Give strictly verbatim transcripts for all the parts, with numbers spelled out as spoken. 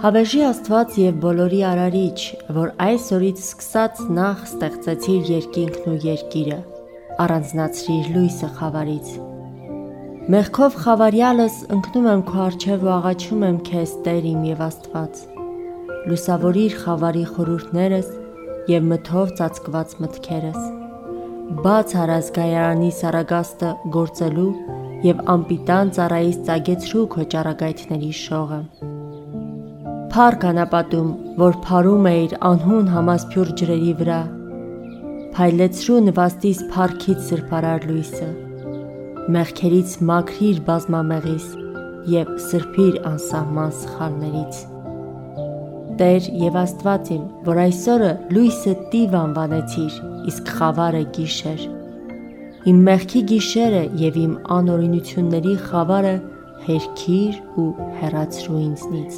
Հավերժի Աստված եւ բոլորի արարիչ, որ այս օրից սկսած նախ ստեղծեցիր երկինքն ու երկիրը, առանձնացրիր լույսը խավարից։ Մեղքով խավարյալս ընկնում եմ քո առջև ու աղաչում եմ քեզ, Տեր իմ եւ Աստված։ Լուսավորիր խավարի խորհուրդներս եւ մթով ծածկված մտքերս։ Բաց ար ազգայարանի սարագաստը գործելու եւ անպիտան ծառայից ծագեցրու քո ճառագայթների շողը։ Փառք անապատում, որ փարում էիր անհուն համասփյուր ջրերի վրա, փայլեցրու նվաստիս փառքից սրբարար լույսը, մեղքերից մաքրիր բազմամեղիս եւ սրբիր անսահման սխալներից։ Տեր եւ Աստված իմ, որ այսօրը լույսը տիվ անվանեցիր, իսկ խավարը գիշեր։ Իմ մեղքի գիշերը եւ իմ անօրինությունների խավարը հերքիր ու հեռացրու ինձնից։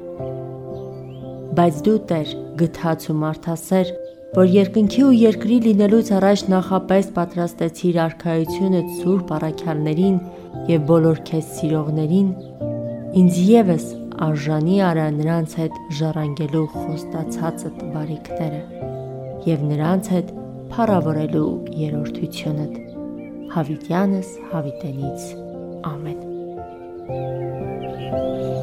Բայց դու, Տեր, գթած ու մարդասեր, որ երկնքի ու երկրի լինելուց առաջ նախապես պատրաստեցիր արքայությունը սուրբ առաքյալներին եւ բոլոր քեզ սիրողներին, ինձ եւս արժանի արա նրանց հետ ժառանգելու խոստացածդ բարիքները եւ նրանց հետ փառավորելու երրորդությունդ։ Հավիտյանս հավիտենից։ Ամեն։